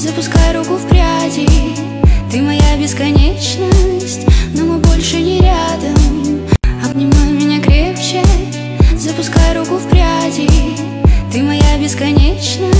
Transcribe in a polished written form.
Запускай руку в пряди. Ты моя бесконечность, но мы больше не рядом. Обнимай меня крепче. Запускай руку в пряди. Ты моя бесконечность.